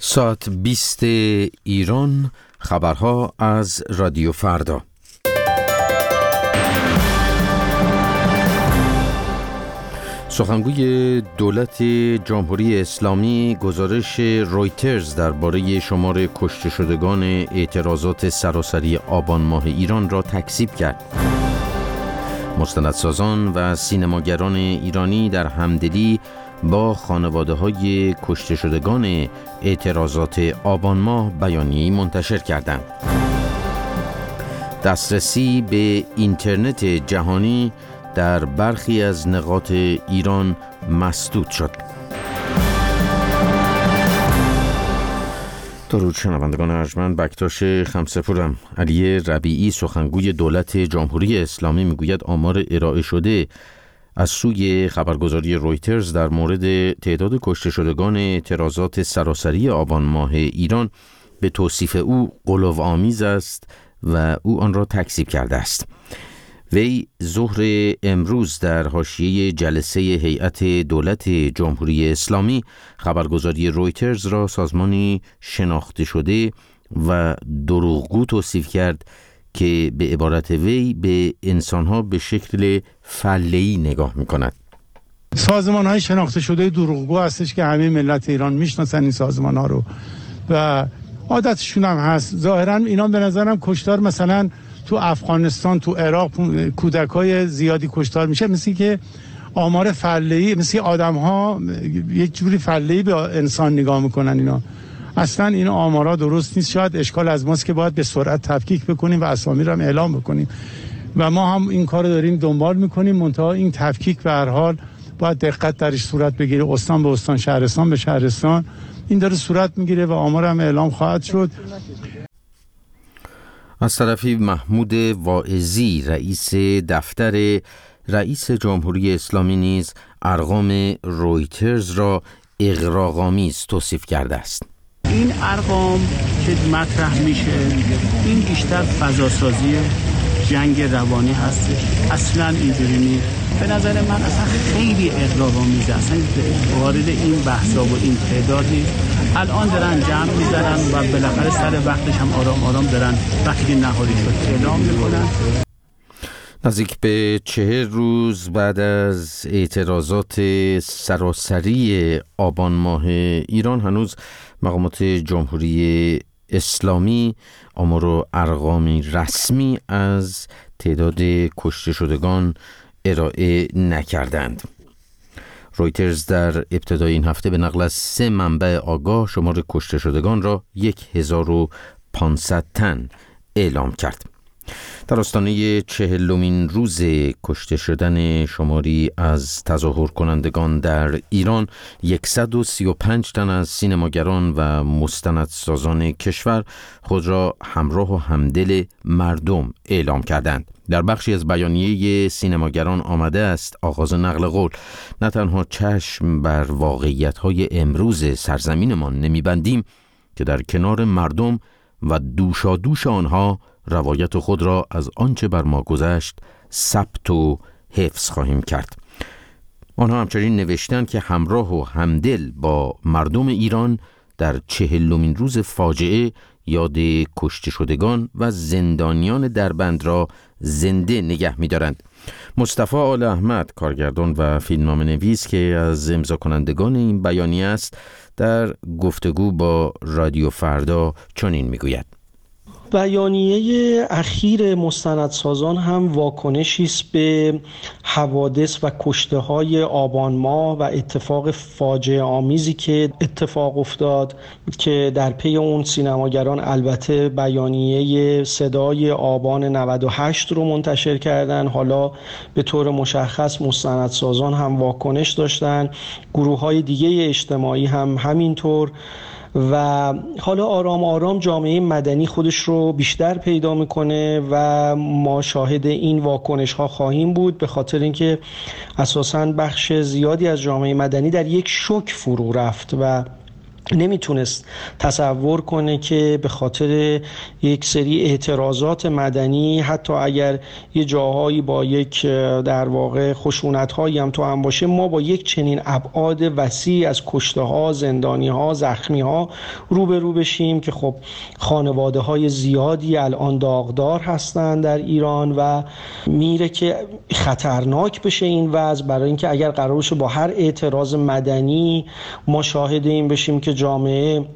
ساعت 20 ایران، خبرها از رادیو فردا. سخنگوی دولت جمهوری اسلامی گزارش رویترز درباره شمار کشته شدگان اعتراضات سراسری آبان ماه ایران را تکذیب کرد. مستندسازان و سینماگران ایرانی در همدلی با خانواده‌های کشته شدگان اعتراضات آبان ماه بیانیه‌ای منتشر کردند. دسترسی به اینترنت جهانی در برخی از نقاط ایران مسدود شد. درود شنوندگان ارجمند، بکتاش خمسه‌پورم. علی ربیعی سخنگوی دولت جمهوری اسلامی میگوید آمار ارائه شده از سوی خبرگزاری رویترز در مورد تعداد کشته شدگان اعتراضات سراسری آبان ماه ایران به توصیف او غلوآمیز است و او آن را تکذیب کرده است. وی ظهر امروز در حاشیه جلسه هیئت دولت جمهوری اسلامی خبرگزاری رویترز را سازمانی شناخته شده و دروغگو توصیف کرد که به عبارت وی به انسانها به شکل فله‌ای نگاه می‌کند. سازمان‌های شناخته شده دروغگو هستش که همه ملت ایران میشناسن این سازمان‌ها رو و عادتشون هم هست. ظاهراً اینا به نظرم کشتار مثلا تو افغانستان، تو عراق کودکای زیادی کشتار میشه، مثل که آمار فله‌ای، مثل آدم‌ها یک جوری فله‌ای به انسان نگاه میکنن. اینا اصلا این آمارا درست نیست. شاید اشکال از ماست که باید به سرعت تفکیک بکنیم و اسامی رو هم اعلام بکنیم و ما هم این کار رو داریم دنبال میکنیم. منتها این تفکیک به هر حال باید دقت درش صورت بگیره، استان به استان، شهرستان به شهرستان این داره صورت میگیره و آمار هم اعلام خواهد شد. از طرفی محمود واعظی رئیس دفتر رئیس جمهوری اسلامی نیز ارقام رویترز را اغراق‌آمیز توصیف کرده است. این ارقام که مطرح میشه این بیشتر فضاسازی جنگ روانی هستش، اصلا اینجوری نیست. به نظر من اصلا خیلی اغراق‌آمیزه، اصلا وارد این بحثا و این تعدادی الان دارن جمع میزنن و بالاخره سر وقتش هم آرام آرام دارن وقتی که نهاری شد اعلام میکنن. نزدیک به 40 روز بعد از اعتراضات سراسری آبان ماه ایران هنوز مقامات جمهوری اسلامی آمار و ارقامی رسمی از تعداد کشته شدگان ارائه نکردند. رویترز در ابتدای این هفته به نقل از 3 منبع آگاه شمار کشته شدگان را 1500 تن اعلام کرد. در آستانه 40مین روز کشته شدن شماری از تظاهر کنندگان در ایران 135 تن از سینماگران و مستندسازان کشور خود را همراه و همدل مردم اعلام کردند. در بخشی از بیانیه سینماگران آمده است آغاز نقل قول: نه تنها چشم بر واقعیت‌های امروز سرزمینمان نمی‌بندیم که در کنار مردم و دوشادوش آنها روایت خود را از آنچه بر ما گذشت ثبت و حفظ خواهیم کرد. آنها همچنین نوشتند که همراه و همدل با مردم ایران در 40مین روز فاجعه یاد کشته شدگان و زندانیان دربند را زنده نگه می‌دارند. مصطفی آل احمد، کارگردان و فیلمنامه‌نویس که از امضا کنندگان این بیانیه است، در گفتگو با رادیو فردا چنین می‌گوید: بیانیه اخیر مستندسازان هم واکنشی است به حوادث و کشته‌های آبان ماه و اتفاق فاجعه آمیزی که اتفاق افتاد که در پی اون سینماگران البته بیانیه صدای آبان 98 رو منتشر کردن. حالا به طور مشخص مستندسازان هم واکنش داشتن، گروه‌های دیگه اجتماعی هم همینطور و حالا آرام آرام جامعه مدنی خودش رو بیشتر پیدا میکنه و ما شاهد این واکنش ها خواهیم بود، به خاطر اینکه اساساً بخش زیادی از جامعه مدنی در یک شوک فرو رفت و نمیتونست تصور کنه که به خاطر یک سری اعتراضات مدنی، حتی اگر یه جاهایی با یک در واقع خشونت‌هایی هم تو هم باشه، ما با یک چنین ابعاد وسیع از کشته‌ها، زندانی‌ها، زخمی‌ها روبرو بشیم که خب خانواده‌های زیادی الان داغدار هستن در ایران و میره که خطرناک بشه این وضع، برای اینکه اگر قرار باشه با هر اعتراض مدنی ما شاهد این بشیم که جامعه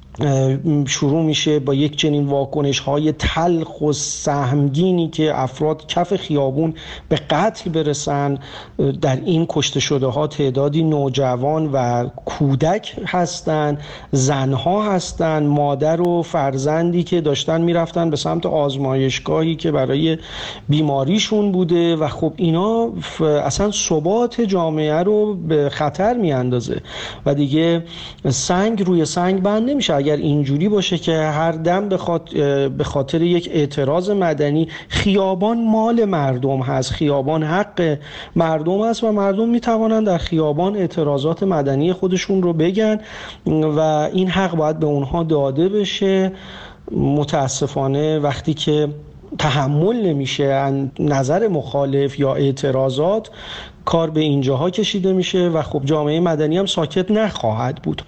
شروع میشه با یک چنین واکنش‌های تلخ و سهمگینی که افراد کف خیابون به قتل برسن. در این کشته شده ها تعدادی نوجوان و کودک هستن، زنها هستن، مادر و فرزندی که داشتن میرفتن به سمت آزمایشگاهی که برای بیماریشون بوده و خب اینا اصلا ثبات جامعه رو به خطر میاندازه و دیگه سنگ روی سنگ بند نمیشه. اگر اینجوری باشه که هر دم به خاطر یک اعتراض مدنی، خیابان مال مردم هست، خیابان حق مردم هست و مردم میتوانند در خیابان اعتراضات مدنی خودشون رو بگن و این حق باید به اونها داده بشه. متاسفانه وقتی که تحمل نمیشه نظر مخالف یا اعتراضات، کار به اینجاها کشیده میشه و خب جامعه مدنی هم ساکت نخواهد بود.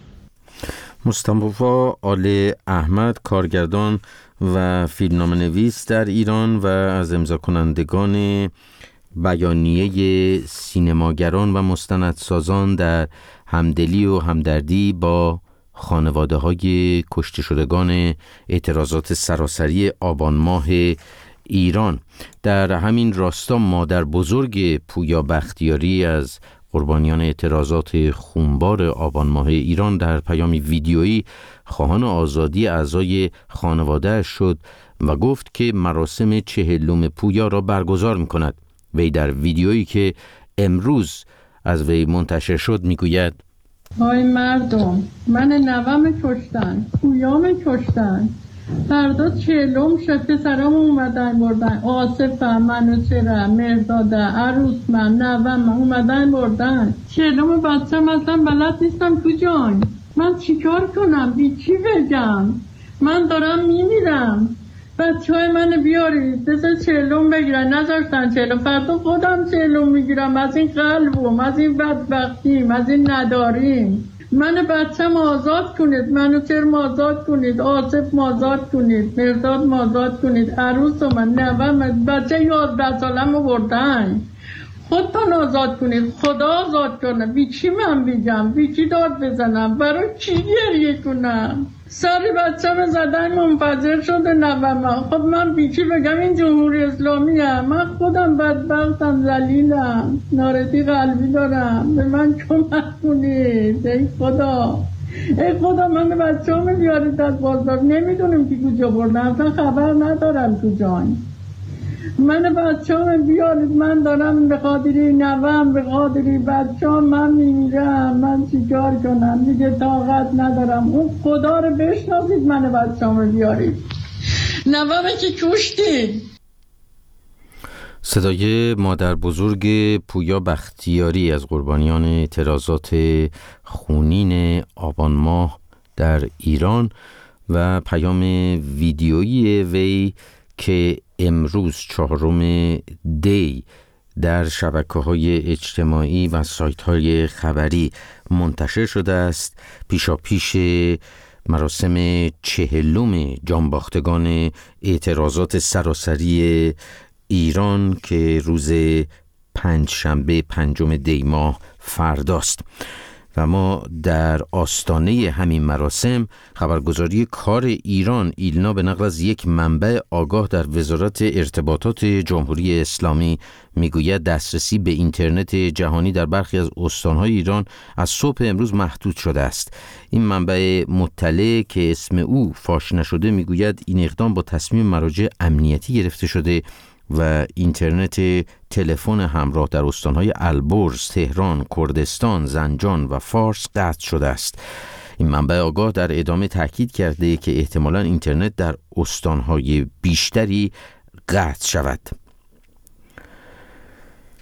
مصطفی آل احمد، کارگردان و فیلمنامه‌نویس در ایران و از امضا کنندگان بیانیه سینماگران و مستندسازان در همدلی و همدردی با خانواده‌های کشته شدگان اعتراضات سراسری آبان ماه ایران. در همین راستا مادر بزرگ پویا بختیاری از قربانیان اعتراضات خونبار آبان ماه ایران در پیامی ویدیویی خواهان آزادی اعضای خانواده شد و گفت که مراسم 40 پویا را برگزار می‌کند. وی در ویدیویی که امروز از وی منتشر شد میگوید: های مردم، من نوام کشتن، پویام کشتن، فردا 40 شد که سرام اومدن بردن، آصفم، منوچرم، مرداده، عروسمم، نوام اومدن بردن. 40 بچه مثلا بلد نیستم کجان، من چیکار کنم، بی چی بگم، من دارم میمیرم، بچه های من بیارید بذار 40 بگیرن. نذاشتن 40، فردا خودم 40 میگیرم از این قلبم، از این بدبختیم، از این نداریم. من بچم آزاد کنید، منو چرم آزاد کنید، آصف آزاد کنید، مرداد آزاد کنید، عروس من، نوام، بچه 11 سالم رو بردن. خودتون آزاد کنید، خدا آزاد کنه. بی چی من بگم، بی چی داد بزنم، برای چی گریه کنم؟ سری بچم زدن منفجر شده نوام. خب من بی چی بگم؟ این جمهوری اسلامی هم. من خودم بدبختم، ذلیلم، نارضی قلبی دارم، به من کمک کنید. ای خدا، ای خدا، من بچه‌ام بیارید از بازار. نمیدونم که کجا بردن، اصلا خبر ندارم کجان. من بچه‌ام بیارید، من دارم به خاطری نوام، به خاطری بچه‌ام من میمیرم، من چیکار کنم دیگه، طاقت ندارم. اون خدا رو بشناسید، من بچه‌ام بیارید، نوام که کشتید. صدای مادر بزرگ پویا بختیاری از قربانیان اعتراضات خونین آبان ماه در ایران و پیام ویدیویی وی که امروز 4 دی در شبکه‌های اجتماعی و سایت‌های خبری منتشر شده است، پیشاپیش مراسم 40 جانباختگان اعتراضات سراسری ایران که روز پنجشنبه 5 دی ماه فرداست. و ما در آستانه همین مراسم خبرگزاری کار ایران ایلنا به نقل از یک منبع آگاه در وزارت ارتباطات جمهوری اسلامی میگوید دسترسی به اینترنت جهانی در برخی از استانهای ایران از صبح امروز محدود شده است. این منبع مطلع که اسم او فاش نشده میگوید این اقدام با تصمیم مراجع امنیتی گرفته شده و اینترنت تلفن همراه در استانهای البرز، تهران، کردستان، زنجان و فارس قطع شده است. این منبع آگاه در ادامه تاکید کرده که احتمالاً اینترنت در استانهای بیشتری قطع شود.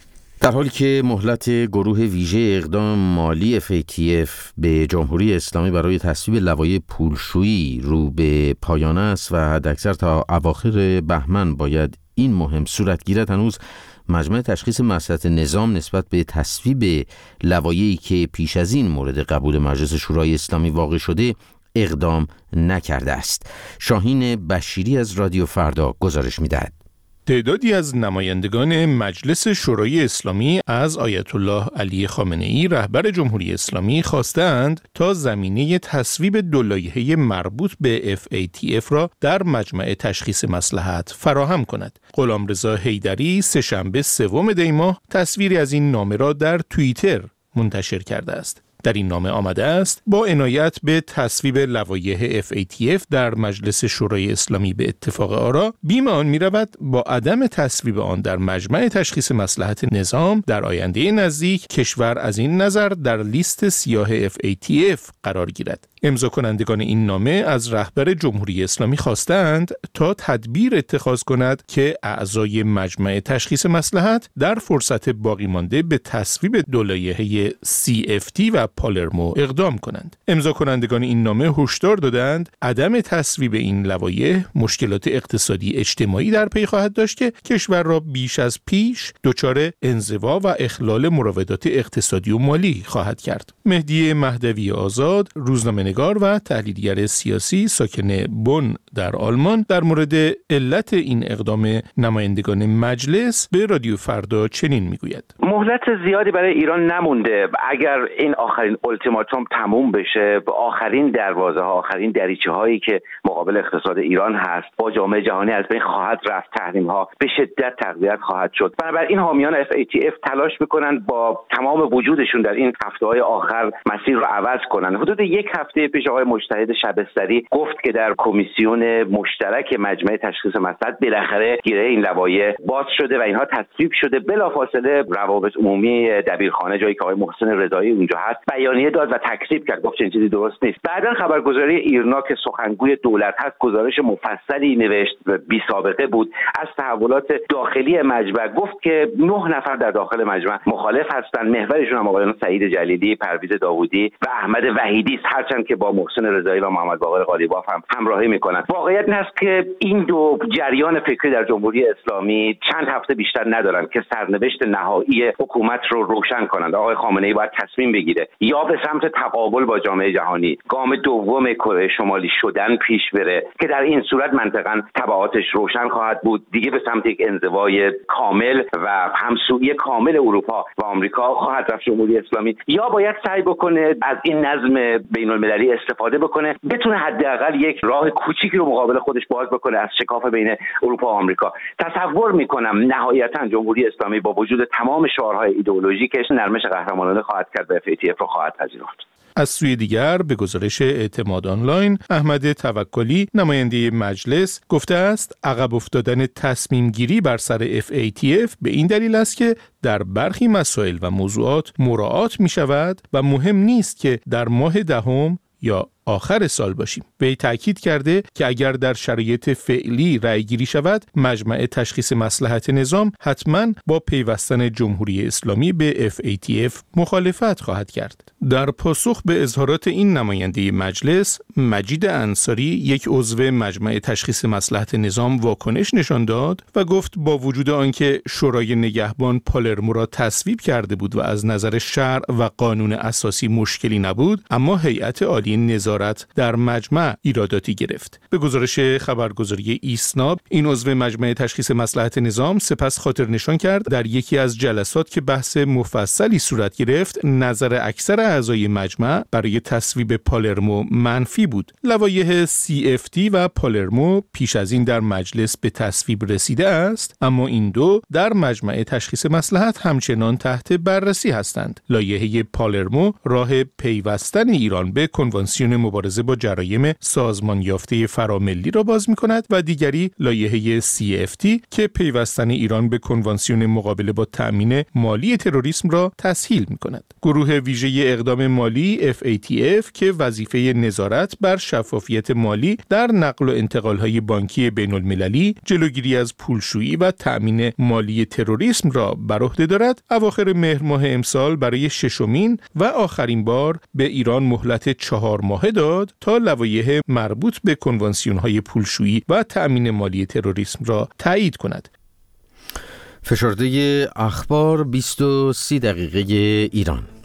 در حالی که مهلت گروه ویژه اقدام مالی FATF به جمهوری اسلامی برای تصویب لوایح پولشویی رو به پایان است و حداکثر تا اواخر بهمن باید این مهم صورت گیرد، هنوز مجمع تشخیص مصلحت نظام نسبت به تصویب لوایحی که پیش از این مورد قبول مجلس شورای اسلامی واقع شده اقدام نکرده است. شاهین بشیری از رادیو فردا گزارش می‌دهد. تعدادی از نمایندگان مجلس شورای اسلامی از آیت الله علی خامنه‌ای رهبر جمهوری اسلامی خواستند تا زمینه تصویب دو لایحه مربوط به FATF را در مجمع تشخیص مصلحت فراهم کند. غلامرضا حیدری سه‌شنبه 3 دی ماه تصویری از این نامه را در توییتر منتشر کرده است. در این نامه آمده است با عنایت به تصویب لوایح FATF در مجلس شورای اسلامی به اتفاق آرا، بیم آن می رود با عدم تصویب آن در مجمع تشخیص مصلحت نظام در آینده نزدیک کشور از این نظر در لیست سیاه FATF قرار گیرد. امضا کنندگان این نامه از رهبر جمهوری اسلامی خواستند تا تدبیر اتخاذ کند که اعضای مجمع تشخیص مصلحت در فرصت باقی مانده به تصویب دو لایحه CFT و پالرمو اقدام کنند. امضا کنندگان این نامه هشدار دادند عدم تصویب این لوایح مشکلات اقتصادی اجتماعی در پی خواهد داشت که کشور را بیش از پیش دچار انزوا و اخلال مراودات اقتصادی و مالی خواهد کرد. مهدی مهدوی آزاد، روزنامه‌نگار و تحلیلگر سیاسی ساکن بن در آلمان، در مورد علت این اقدام نمایندگان مجلس به رادیو فردا چنین میگوید: مهلت زیادی برای ایران نمونده. اگر این آخرین التیماتوم تموم بشه، به آخرین دروازه ها، آخرین دریچه هایی که مقابل اقتصاد ایران هست با جامعه جهانی از بین خواهد رفت، تحریم ها به شدت تقویت خواهد شد. بنابراین حامیان FATF تلاش میکنند با تمام وجودشون در این هفته‌های آخر مسیر رو عوض کنند. حدود یک هفته پیش آقای مجتهد شبستری گفت که در کمیسیون مشترک مجمع تشخیص مصلحت بالاخره گیره این لوایح باز شده و اینها تصویب شده. بلافاصله روابط عمومی دبیرخانه، جایی که آقای محسن رضایی اونجا هست، بیانیه داد و تکذیب کرد، گفت چنین چیزی درست نیست. بعداً خبرگزاری ایرنا که سخنگوی دولت هست گزارش مفصلی نوشت و بی سابقه بود از تحولات داخلی مجمع. گفت که 9 نفر در داخل مجمع مخالف هستند، محورشون هم آقایان سعید جلیلی، پرویز داوودی و احمد وحیدی است، هرچند که با محسن رضایی و محمد باقر قالیباف هم همراهی میکنند. واقعیت این است که این دو جریان فکری در جمهوری اسلامی چند هفته بیشتر ندارند که سرنوشت نهایی حکومت رو روشن کنند. آقای خامنه‌ای باید تصمیم بگیره یا به سمت تقابل با جامعه جهانی، گام دوم کره شمالی شدن پیش بره که در این صورت منطقاً تبعاتش روشن خواهد بود، دیگه به سمت یک انزوای کامل و همسویی کامل اروپا و آمریکا خواهد رفت جمهوری اسلامی، یا باید سعی بکنه از این نظم بین‌المللی استفاده بکنه، بتونه حداقل یک راه کوچیکی رو مقابل خودش باز بکنه از شکاف بین اروپا و آمریکا. تصور میکنم نهایتاً جمهوری اسلامی با وجود تمام شعارهای ایدئولوژیکش نرمش قهرمانانه خواهد کرد و FATF رو خواهد پذیرفت. از سوی دیگر به گزارش اعتماد آنلاین، احمد توکلی نماینده مجلس گفته است عقب افتادن تصمیم گیری بر سر FATF به این دلیل است که در برخی مسائل و موضوعات مراعات می شود و مهم نیست که در ماه دهم یا آخر سال باشیم. وی تأکید کرده که اگر در شرایط فعلی رأی گیری شود، مجمع تشخیص مصلحت نظام حتماً با پیوستن جمهوری اسلامی به FATF مخالفت خواهد کرد. در پاسخ به اظهارات این نماینده مجلس، مجید انصاری، یک عضو مجمع تشخیص مصلحت نظام، واکنش نشان داد و گفت با وجود آنکه شورای نگهبان پالرمو را تصویب کرده بود و از نظر شرع و قانون اساسی مشکلی نبود، اما هیئت عالی نظارت در مجمع ایراداتی گرفت. به گزارش خبرگزاری ایسنا، این عضو مجمع تشخیص مصلحت نظام سپس خاطر نشان کرد در یکی از جلسات که بحث مفصلی صورت گرفت، نظر اکثر اعضای مجمع برای تصویب پالرمو منفی بود. لوایح CFT و پالرمو پیش از این در مجلس به تصویب رسیده است، اما این دو در مجمع تشخیص مصلحت همچنان تحت بررسی هستند. لایحه پالرمو راه پیوستن ایران به کنوانسیون مبارزه با جرایم سازمان یافته فراملی را باز می‌کند و دیگری لایحه CFT که پیوستن ایران به کنوانسیون مقابله با تأمین مالی تروریسم را تسهیل می‌کند. گروه ویژه اقدام مالی FATF که وظیفه نظارت بر شفافیت مالی در نقل و انتقال‌های بانکی بین‌المللی، جلوگیری از پولشویی و تأمین مالی تروریسم را بر عهده دارد، اواخر مهر ماه امسال برای ششمین و آخرین بار به ایران مهلت 4 ماهه داد تا لوایح مربوط به کنوانسیون‌های پولشویی و تأمین مالی تروریسم را تایید کند. فشرده اخبار 20:30 ایران.